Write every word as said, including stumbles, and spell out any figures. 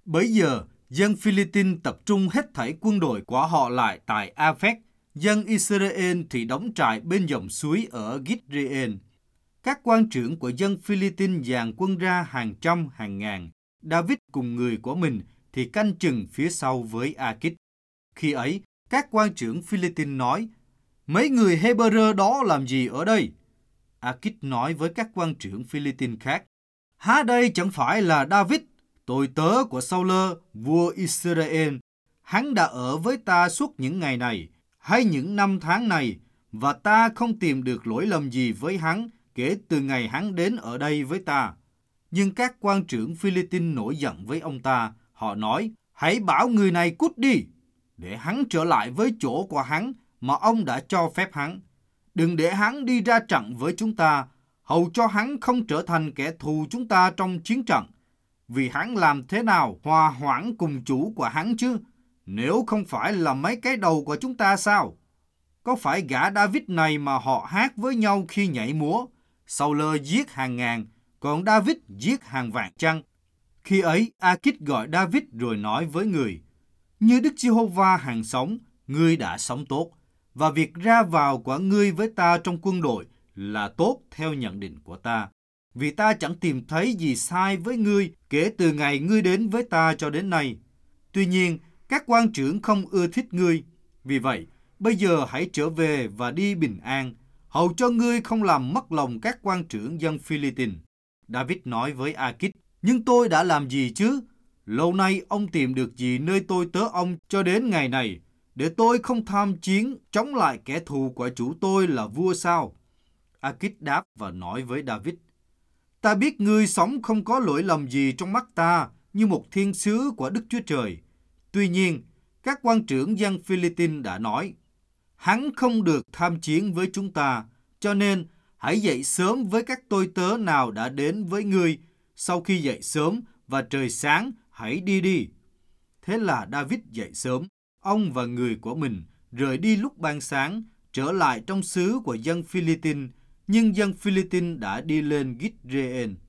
Bấy giờ, dân Philippines tập trung hết thảy quân đội của họ lại tại Aphek. Dân Israel thì đóng trại bên dòng suối ở Gideon. Các quan trưởng của dân Philippines dàn quân ra hàng trăm hàng ngàn. David cùng người của mình thì canh chừng phía sau với Akit. Khi ấy, các quan trưởng Philippines nói, mấy người Hebrew đó làm gì ở đây? Akit nói với các quan trưởng Philippines khác, há đây chẳng phải là David, tôi tớ của Saul, vua Israel. Hắn đã ở với ta suốt những ngày này, hay những năm tháng này, và ta không tìm được lỗi lầm gì với hắn kể từ ngày hắn đến ở đây với ta. Nhưng các quan trưởng Philippines nổi giận với ông ta. Họ nói, hãy bảo người này cút đi, để hắn trở lại với chỗ của hắn mà ông đã cho phép hắn. Đừng để hắn đi ra trận với chúng ta, hầu cho hắn không trở thành kẻ thù chúng ta trong chiến trận. Vì hắn làm thế nào hòa hoãn cùng chủ của hắn chứ, nếu không phải là mấy cái đầu của chúng ta sao? Có phải gã David này mà họ hát với nhau khi nhảy múa, Saul giết hàng ngàn, còn David giết hàng vạn chăng? Khi ấy, Akit gọi David rồi nói với người, như Đức Giê-hô-va hàng sống, ngươi đã sống tốt, và việc ra vào của ngươi với ta trong quân đội là tốt theo nhận định của ta. Vì ta chẳng tìm thấy gì sai với ngươi kể từ ngày ngươi đến với ta cho đến nay. Tuy nhiên, các quan trưởng không ưa thích ngươi. Vì vậy, bây giờ hãy trở về và đi bình an, hầu cho ngươi không làm mất lòng các quan trưởng dân Philippines. David nói với Akit, nhưng tôi đã làm gì chứ? Lâu nay ông tìm được gì nơi tôi tớ ông cho đến ngày này, để tôi không tham chiến chống lại kẻ thù của chủ tôi là vua sao? Akit đáp và nói với David, ta biết ngươi sống không có lỗi lầm gì trong mắt ta như một thiên sứ của Đức Chúa Trời. Tuy nhiên, các quan trưởng dân Philippines đã nói, hắn không được tham chiến với chúng ta, cho nên hãy dậy sớm với các tôi tớ nào đã đến với ngươi. Sau khi dậy sớm và trời sáng, hãy đi đi. Thế là David dậy sớm, ông và người của mình rời đi lúc ban sáng, trở lại trong xứ của dân Philippines, nhưng dân Philippines đã đi lên Gideon.